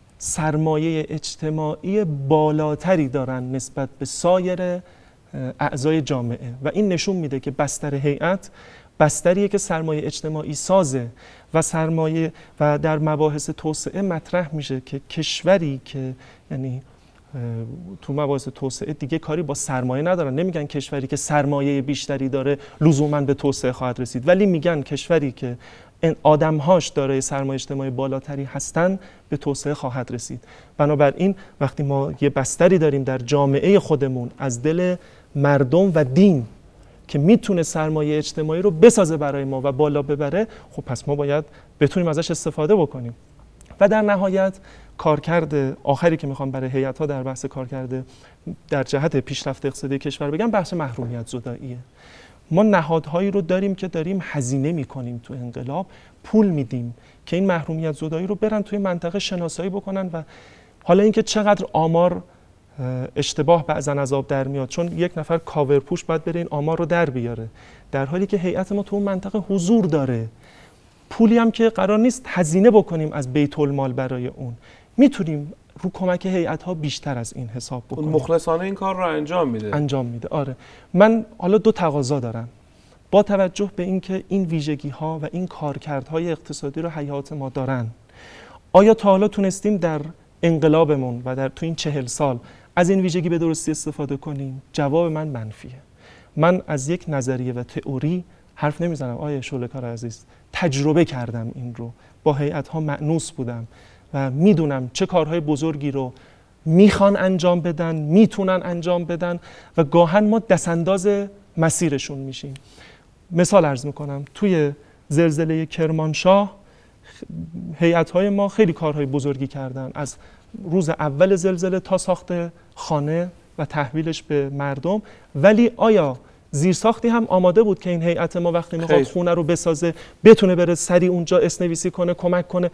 سرمایه اجتماعی بالاتری دارن نسبت به سایر اعضای جامعه و این نشون میده که بستر هیئت بستریه که سرمایه اجتماعی سازه و سرمایه و در مباحث توسعه مطرح میشه که کشوری که یعنی تو مباحث توسعه دیگه کاری با سرمایه ندارن، نمیگن کشوری که سرمایه بیشتری داره لزوما به توسعه خواهد رسید، ولی میگن کشوری که آدمهاش دارای سرمایه اجتماعی بالاتری هستن به توسعه خواهد رسید. بنابراین وقتی ما یه بستری داریم در جامعه خودمون از دل مردم و دین که میتونه سرمایه اجتماعی رو بسازه برای ما و بالا ببره، خب پس ما باید بتونیم ازش استفاده بکنیم. و در نهایت کارکرد آخری که میخوام برای هیئت‌ها در بحث کارکرد در جهت پیشرفت اقتصادی کشور بگم، بحث محرومیت زداییه. ما نهادهایی رو داریم که داریم هزینه میکنیم تو انقلاب، پول میدیم که این محرومیت زدایی رو برن توی منطقه شناسایی بکنن و حالا اینکه چقدر آمار اشتباه بعضا از آب در میاد، چون یک نفر کاورپوش باید بره این آمار رو در بیاره، در حالی که هیئت ما تو اون منطقه حضور داره، پولی هم که قرار نیست هزینه بکنیم از بیت المال برای اون، میتونیم رو کمک هیئت‌ها بیشتر از این حساب بکنیم. مخلصانه این کار رو انجام میده. آره. من حالا 2 تقاضا دارم. با توجه به اینکه این ویژگی‌ها و این کارکردهای اقتصادی رو هیئات ما دارن، آیا تا حالا تونستیم در انقلابمون و تو این 40 سال از این ویژگی به درستی استفاده کنیم؟ جواب من منفیه. من از یک نظریه و تئوری حرف نمیزنم آیه شعله‌کار عزیز، تجربه کردم این رو، با هیئت‌ها مأنوس بودم و میدونم چه کارهای بزرگی رو میخوان انجام بدن، میتونن انجام بدن و گاهن ما دستانداز مسیرشون میشیم. مثال عرض میکنم، توی زلزله کرمانشاه هیئت‌های ما خیلی کارهای بزرگی کردن، از روز اول زلزله تا ساخت خانه و تحویلش به مردم، ولی آیا زیرساختی هم آماده بود که این هیئت ما وقتی میخواد خونه رو بسازه بتونه بره سریع اونجا اسنویسی کنه، کمک کنه؟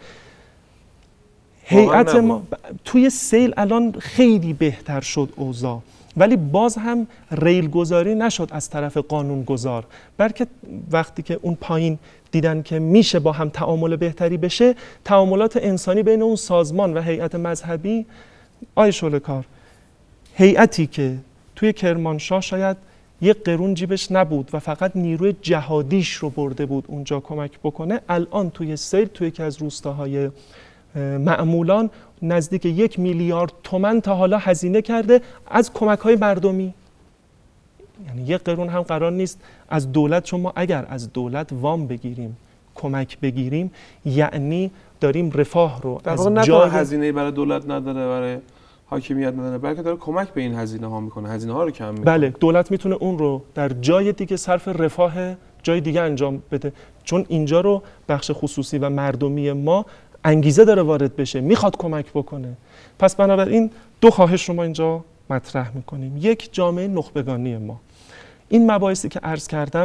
هیئت ما توی سیل الان خیلی بهتر شد اوضاع، ولی باز هم ریل گذاری نشد از طرف قانونگذار، بلکه وقتی که اون پایین دیدن که میشه با هم تعامل بهتری بشه، تعاملات انسانی بین اون سازمان و هیئت مذهبی. آیه شعله‌کار، هیئتی که توی کرمانشاه شاید یک قرون جیبش نبود و فقط نیروی جهادیش رو برده بود اونجا کمک بکنه، الان توی سیل توی یکی از روستاهای معمولان نزدیک 1 میلیارد تومان تا حالا هزینه کرده از کمک‌های مردمی. یعنی 1 قرون هم قرار نیست از دولت، چون ما اگر از دولت وام بگیریم، کمک بگیریم، یعنی داریم رفاه رو از جای هزینه‌ای برای دولت نداره، برای حاکمیت نداره، بلکه داره کمک به این هزینه‌ها میکنه، هزینه‌ها رو کم میکنه. بله، دولت میتونه اون رو در جای دیگه صرف رفاه جای دیگه انجام بده، چون اینجا رو بخش خصوصی و مردمی ما انگیزه داره وارد بشه، میخواد کمک بکنه. پس بنابراین 2 خواهش رو ما اینجا مطرح میکنیم. یک، جامعه نخبگانی ما. این مباحثی که عرض کردم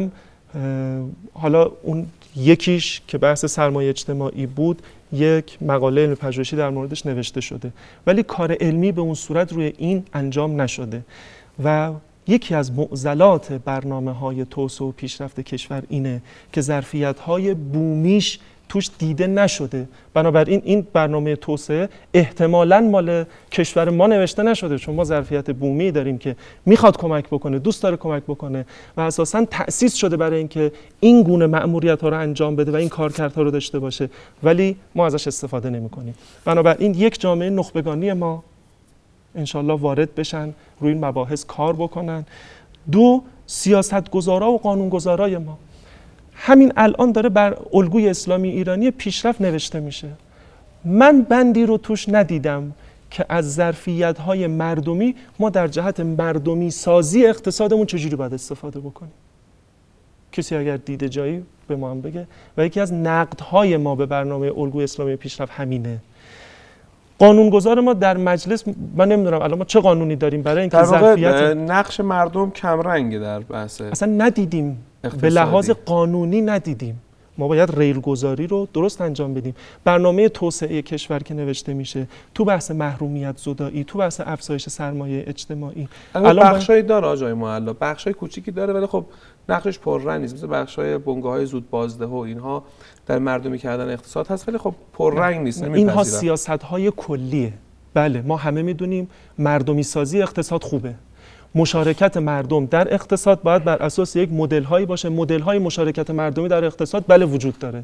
حالا اون یکیش که بحث سرمایه اجتماعی بود یک مقاله علمی پژوهشی در موردش نوشته شده، ولی کار علمی به اون صورت روی این انجام نشده و یکی از معضلات برنامه‌های توسعه و پیشرفت کشور اینه که ظرفیت‌های بومیش توش دیده نشده. بنابراین این برنامه توسعه احتمالاً مال کشور ما نوشته نشده، چون ما ظرفیت بومی داریم که میخواد کمک بکنه، دوست داره کمک بکنه و اساساً تأسیس شده برای اینکه این گونه مأموریت‌ها رو انجام بده و این کارکردها رو داشته باشه، ولی ما ازش استفاده نمی‌کنیم. بنابراین یک جامعه نخبگانی ما انشالله وارد بشن، روی این مباحث کار بکنن. دو، سیاستگزارا و قانونگذارای ما همین الان داره بر الگوی اسلامی ایرانی پیشرفت نوشته میشه. من بندی رو توش ندیدم که از ظرفیت‌های مردمی ما در جهت مردمی سازی اقتصادمون چجوری باید استفاده بکنیم. کسی اگر دیده جایی به ما هم بگه. و یکی از نقدهای ما به برنامه الگوی اسلامی پیشرفت همینه. قانونگذار ما در مجلس، من نمیدونم الان ما چه قانونی داریم برای اینکه ظرفیت نقش مردم کم رنگه در بحث اصلا ندیدیم اقتصادی. به لحاظ قانونی ندیدیم. ما باید ریلگذاری رو درست انجام بدیم. برنامه توسعه کشور که نوشته میشه تو بحث محرومیت زدایی، تو بحث افزایش سرمایه اجتماعی، الان بخشای داره آجای معلا، بخشای کوچیکی داره ولی خب نقشش پررنگ نیست، مثل بخشای بنگاه‌های زود بازده و اینها در مردمی کردن اقتصاد هست، ولی خب پررنگ نیست. اینها سیاست‌های کلیه. بله ما همه میدونیم مردمی سازی اقتصاد خوبه. مشارکت مردم در اقتصاد باید بر اساس یک مدل‌هایی باشه. مدل‌های مشارکت مردمی در اقتصاد بله وجود داره.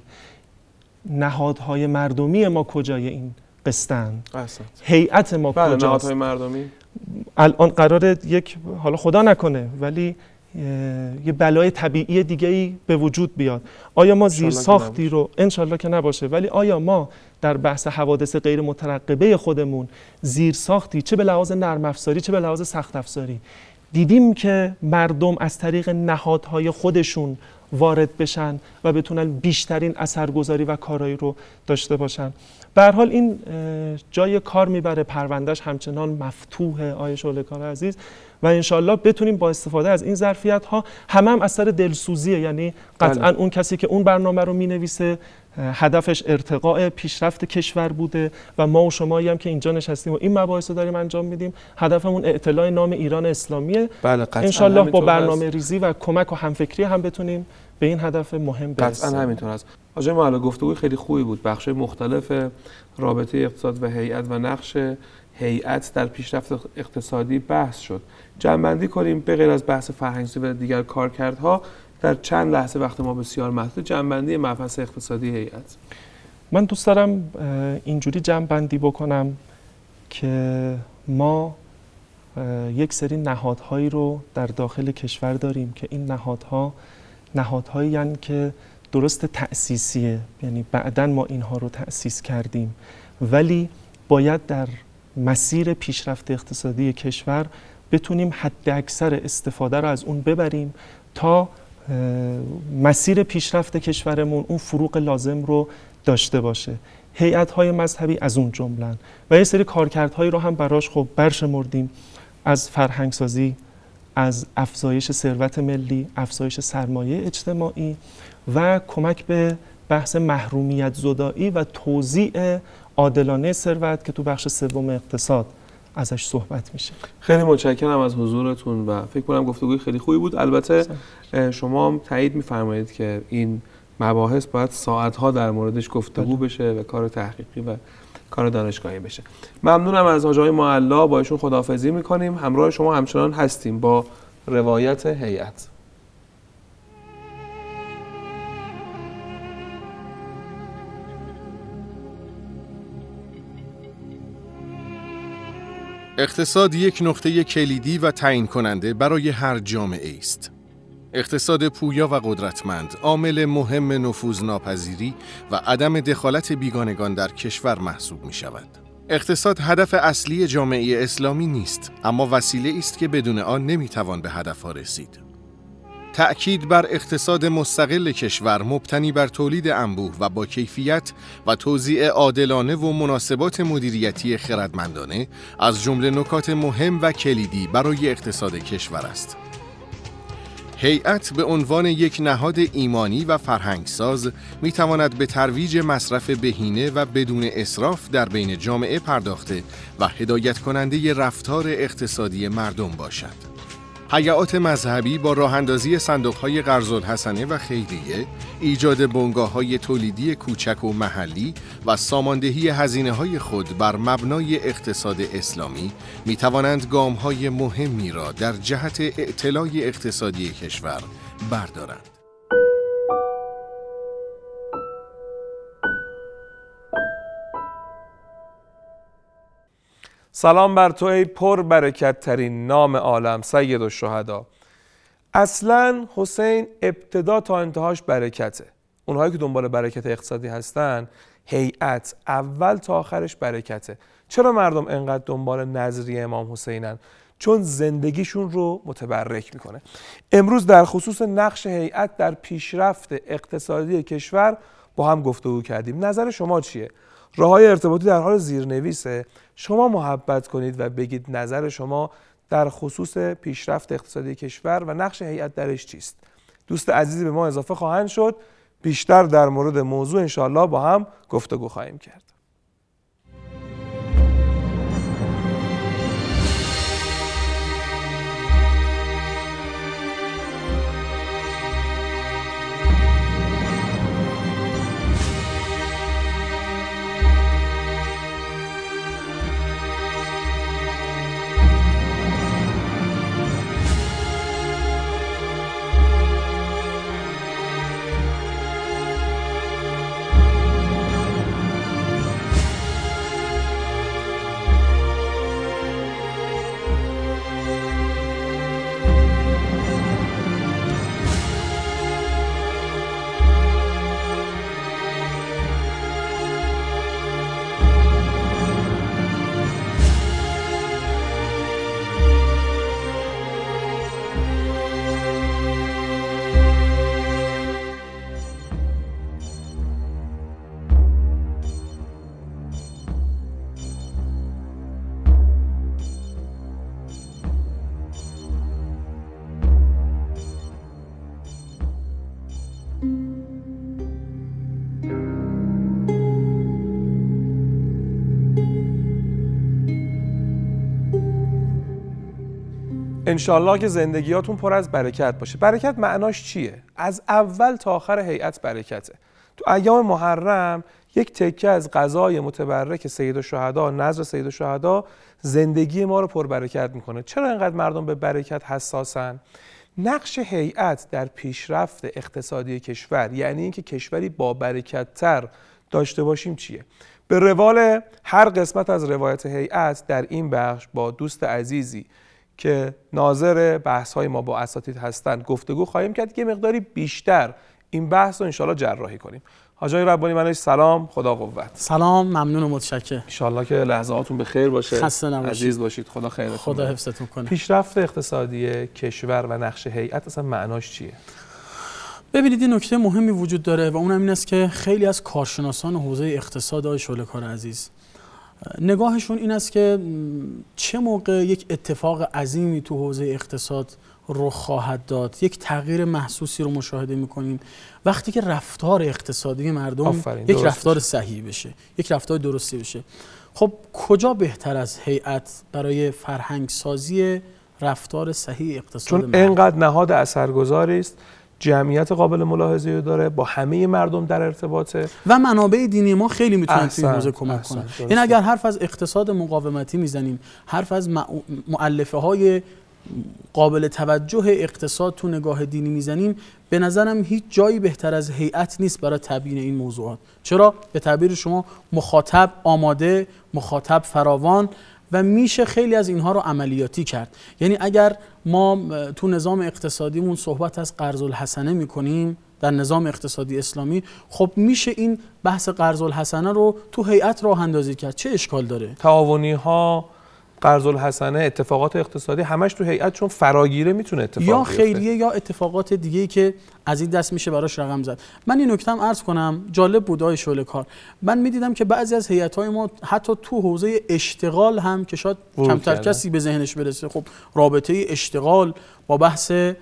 نهادهای مردمی ما کجای این قصه‌اند؟ هیئت ما کجاست؟ نهادهای مردمی الان قراره یک، حالا خدا نکنه ولی یه بلای طبیعی دیگه‌ای به وجود بیاد. آیا ما زیرساختی رو انشالله که نباشه، ولی آیا ما در بحث حوادث غیر مترقبه خودمون زیرساختی چه به لحاظ نرم افزاری چه به لحاظ سخت افزاری دیدیم که مردم از طریق نهادهای خودشون وارد بشن و بتونن بیشترین اثرگذاری و کارایی رو داشته باشن؟ به هر حال این جای کار میبره، پروندهش همچنان مفتوحه آقای شعله‌کار عزیز و انشالله بتونیم با استفاده از این ظرفیت‌ها هم اثر دلسوزیه، یعنی قطعاً اون کسی که اون برنامه رو مینویسه هدفش ارتقاء پیشرفت کشور بوده و ما و شمایی هم که اینجا نشستیم و این مباحث رو داریم انجام میدیم حدفمون اعتلاء نام ایران اسلامیه. بله انشالله با برنامه ریزی و کمک و همفکری هم بتونیم به این هدف مهم برسیم. قطعاً همینطور است. آقای معلا گفتگوی خیلی خوبی بود. بخش‌های مختلف رابطه اقتصاد و هیئت و نقش هیئت در پیشرفت اقتصادی بحث شد. جمع‌بندی کنیم به غیر از بحث فرهنگی و دیگر کارکردها در چند لحظه وقت ما بسیار محدود، جمع‌بندی مبحث اقتصادی هیئت. من دوست دارم اینجوری جمع‌بندی بکنم که ما یک سری نهادهایی رو در داخل کشور داریم که این نهادهایی یعنی که درست تأسیسیه، یعنی بعداً ما اینها رو تأسیس کردیم، ولی باید در مسیر پیشرفت اقتصادی کشور بتونیم حد اکثر استفاده رو از اون ببریم تا مسیر پیشرفت کشورمون اون فروغ لازم رو داشته باشه. هیئت‌های مذهبی از اون جملن و یه سری کارکردهایی رو هم براش خب برشمردیم، از فرهنگسازی، از افزایش ثروت ملی، افزایش سرمایه اجتماعی و کمک به بحث محرومیت زدایی و توزیع عادلانه ثروت که تو بخش سوم اقتصاد ازش صحبت میشه. خیلی متشکرم از حضورتون و فکر کنم گفتگوی خیلی خوبی بود. البته شما هم تایید می‌فرمایید که این مباحث باید ساعت‌ها در موردش گفتگو بشه و کار تحقیقی و کار دانشگاهی بشه. ممنونم از حاج آقای معلا، با ایشون خداحافظی می‌کنیم. همراه شما همچنان هستیم با روایت هیئت. اقتصاد یک نقطه کلیدی و تعیین کننده برای هر جامعه است. اقتصاد پویا و قدرتمند عامل مهم نفوذناپذیری و عدم دخالت بیگانگان در کشور محسوب می شود. اقتصاد هدف اصلی جامعه اسلامی نیست، اما وسیله است که بدون آن نمی توان به هدفها رسید. تأکید بر اقتصاد مستقل کشور مبتنی بر تولید انبوه و با کیفیت و توزیع عادلانه و مناسبات مدیریتی خردمندانه از جمله نکات مهم و کلیدی برای اقتصاد کشور است. هیئت به عنوان یک نهاد ایمانی و فرهنگساز می‌تواند به ترویج مصرف بهینه و بدون اسراف در بین جامعه پرداخته و هدایت کننده رفتار اقتصادی مردم باشد. هیئات مذهبی با راه‌اندازی صندوق‌های قرض‌الحسنه و خیریه، ایجاد بنگاه‌های تولیدی کوچک و محلی و ساماندهی هزینه‌های خود بر مبنای اقتصاد اسلامی می‌توانند گام‌های مهمی را در جهت اعتلاء اقتصادی کشور بردارند. سلام بر تو ای پر برکت ترین نام عالم سید الشهدا. اصلا حسین ابتدا تا انتهاش برکته. اونهایی که دنبال برکت اقتصادی هستن، هیئت اول تا آخرش برکته. چرا مردم انقدر دنبال نظریه امام حسینن؟ چون زندگیشون رو متبرک میکنه. امروز در خصوص نقش هیئت در پیشرفت اقتصادی کشور با هم گفتگو کردیم. نظر شما چیه؟ راه‌های ارتباطی در حال زیرنویسه. شما محبت کنید و بگید نظر شما در خصوص پیشرفت اقتصادی کشور و نقش هیئت درش چیست. دوست عزیزی به ما اضافه خواهند شد. بیشتر در مورد موضوع انشاءالله با هم گفتگو خواهیم کرد. انشالله که زندگیاتون پر از برکت باشه. برکت معناش چیه؟ از اول تا آخر هیئت برکته. تو ایام محرم یک تکه از غذای متبرک سید الشهدا، نذر سید الشهدا، زندگی ما رو پر برکت میکنه. چرا اینقدر مردم به برکت حساسن؟ نقش هیئت در پیشرفت اقتصادی کشور، یعنی اینکه کشوری با برکت تر داشته باشیم، چیه؟ به روال هر قسمت از روایت هیئت در این بخش با دوست عزیزی که ناظر بحث‌های ما با اساتید هستند گفتگو خواهیم کرد که مقداری بیشتر این بحث رو انشالله جراحی کنیم. حاج آقای ربانی منش سلام، خدا قوت. سلام، ممنون و متشکرم. انشالله که لحظاتون به خیر باشه. خسته نباشید. عزیز باشید. خدا خیرتون خدا بده. حفظتون کنه. پیشرفت اقتصادی کشور و نقش هیئت اصلا معناش چیه؟ ببینید این نکته مهمی وجود داره و اونم این است که خیلی از کارشناسان حوزه اقتصاد آقای شعله‌کار عزیز نگاهشون این است که چه موقع یک اتفاق عظیمی تو حوزه اقتصاد رخ خواهد داد، یک تغییر محسوسی رو مشاهده می‌کنیم وقتی که رفتار اقتصادی مردم یک رفتار صحیح بشه، یک رفتار درستی بشه. خب کجا بهتر از هیئت برای فرهنگ سازی رفتار صحیح اقتصاد چون مردم؟ اینقدر نهاد اثرگذاری است، جمعیت قابل ملاحظه‌ای داره، با همه مردم در ارتباطه و منابع دینی ما خیلی میتونن توی حوزه کمک کنن. این اگر حرف از اقتصاد مقاومتی میزنیم، حرف از مؤلفه های قابل توجه اقتصاد تو نگاه دینی میزنیم، به نظرم هیچ جایی بهتر از هیئت نیست برای تبیین این موضوعات. چرا؟ به تعبیر شما مخاطب آماده، مخاطب فراوان و میشه خیلی از اینها رو عملیاتی کرد. یعنی اگر ما تو نظام اقتصادیمون صحبت از قرض‌الحسنه میکنیم در نظام اقتصادی اسلامی، خب میشه این بحث قرض‌الحسنه رو تو هیئت راه اندازی کرد. چه اشکال داره؟ تعاونی ها، قرض‌الحسنه، اتفاقات اقتصادی همش تو هیئت، چون فراگیره میتونه اتفاق یا بیفته. خیریه یا اتفاقات دیگه‌ای که از این دست میشه براش رقم زد. من این نکته‌ام عرض کنم، جالب بود آقای شعله‌کار، من میدیدم که بعضی از هیئت‌های ما حتی تو حوزه اشتغال هم که شاید کمتر کسی به ذهنش برسه، خب رابطه اشتغال با بحث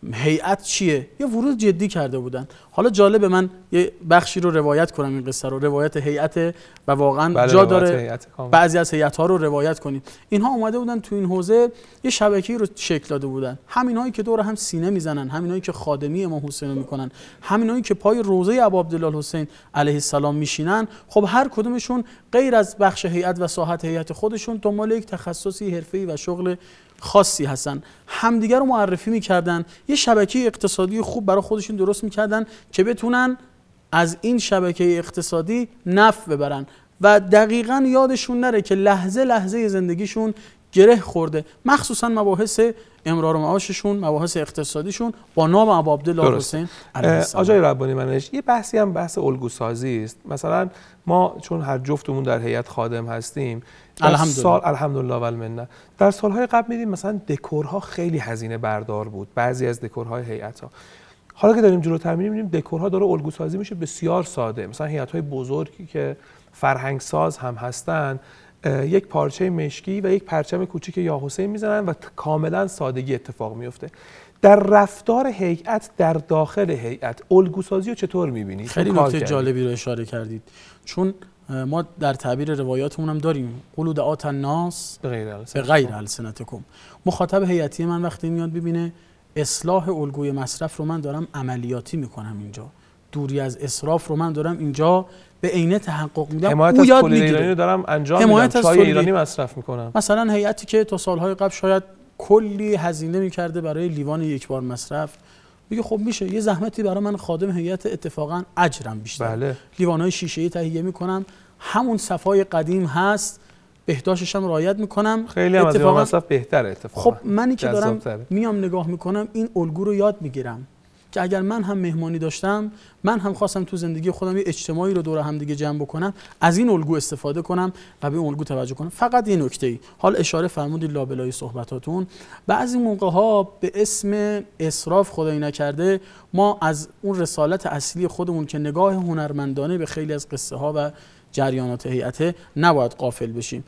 هیئت چیه یه ورود جدی کرده بودن. حالا جالبه من یه بخشی رو روایت کنم، این قصه رو، روایت هیئت و واقعا جا داره بعضی از هیئت‌ها رو روایت کنید. اینها اومده بودن تو این حوزه یه شبکه‌ای رو شکل داده بودن، همینایی که دور هم سینه میزنن، همینایی که خادمی امام حسین رو میکنن، همینایی که پای روضه ابا عبدالله الحسین علیه السلام میشینن. خب هر کدومشون غیر از بخش هیئت و ساحت هیئت خودشون دنبال یک تخصصی حرفه‌ای و شغل خاصی هستن، همدیگر رو معرفی میکردن، یه شبکه اقتصادی خوب برای خودشون درست میکردن که بتونن از این شبکه اقتصادی نفع ببرن و دقیقاً یادشون نره که لحظه لحظه زندگیشون گره خورده، مخصوصا مباحث امرار معاششون، مباحث اقتصادیشون با نام ابا عبدالله الحسین علیه السلام. آقای ربانی منش یه بحثی هم بحث الگوسازی است. مثلا ما چون هر جفتمون در هیئت خادم هستیم، الحمدلله و المنه، در سالهای قبل میدیم مثلا دکورها خیلی هزینه بردار بود، بعضی از دکورهای هیئت‌ها. حالا که داریم جلوتر می‌بینیم دکورها داره الگوسازی میشه بسیار ساده. مثلا هیئت‌های بزرگی که فرهنگ ساز هم هستن، یک پارچه مشکی و یک پرچم کوچیک یا حسین میزنن و کاملا سادگی اتفاق میفته. در رفتار هیئت در داخل هیئت الگوسازی رو چطور می‌بینید؟ خیلی نکته جالبی رو اشاره کردید، چون ما در تعبیر روایاتمون هم داریم قولوا دعاة الناس به غیر السنتکم. مخاطب هیئتی من وقتی میاد ببینه اصلاح الگوی مصرف رو من دارم عملیاتی میکنم اینجا، دوری از اسراف رو من دارم اینجا به عینه تحقق میدم، حمایت از تولید ایرانی رو دارم انجام میدم، چای ایرانی مصرف میکنم. مثلا هیئتی که تا سالهای قبل شاید کلی هزینه میکرده برای لیوان یک بار مصرف، میگه خب میشه یه زحمتی برای من خادم هیئت اتفاقا اجرم بیشتر. بله. لیوان‌های شیشه‌ای تهیه میکنم، همون صفای قدیم هست، بهداشتش هم رعایت میکنم، خیلی هم از لیوان مصرف بهتره اتفاقا. خب منی که دارم میام نگاه میکنم این الگو رو یاد میگیرم که اگر من هم مهمانی داشتم، من هم خواستم تو زندگی خودم یه اجتماعی رو دور هم دیگه جمع بکنم، از این الگو استفاده کنم و به این الگو توجه کنم. فقط یه نکته‌ای، حال اشاره فرمودید لابلای صحبتاتون، بعضی موقع‌ها به اسم اسراف خدای نکرده ما از اون رسالت اصلی خودمون که نگاه هنرمندانه به خیلی از قصه ها و جریانات هیئت نباید غافل بشیم.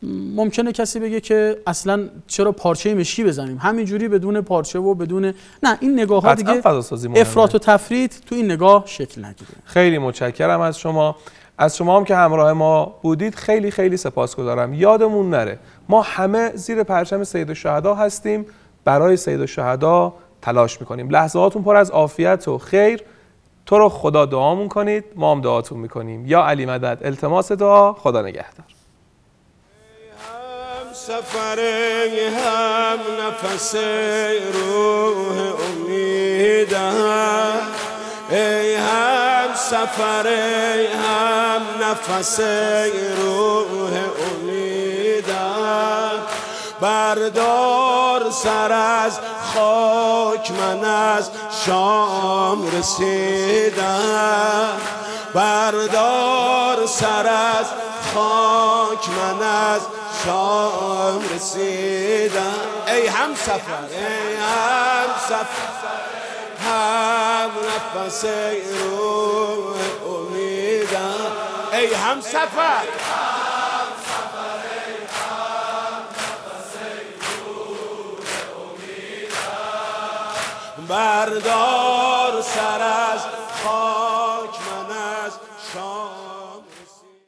ممکنه کسی بگه که اصلا چرا پارچه مشکی بزنیم، همینجوری بدون پارچه و بدون، نه، این نگاه ها دیگه افراط و تفریط تو این نگاه شکل نگیره. خیلی متشکرم از شما هم که همراه ما بودید. خیلی خیلی سپاسگزارم. یادمون نره ما همه زیر پرچم سید الشهدا هستیم، برای سید الشهدا تلاش میکنیم. لحظاتون پر از عافیت و خیر. تو رو خدا دعامون کنید، ما هم دعاتون میکنیم. یا علی مدد. التماس دعا. خدا نگهدار. سفره هم نفس روح امیدم، ای هم سفره هم نفس روح امیدم، بردار سر از خاک من از شام رسیدم، بردار سر از خاک من از شام رسیدم، ای هم سفر ای هم سفر هم نفس روح امیدم، ای هم سفر بردار سر از خاک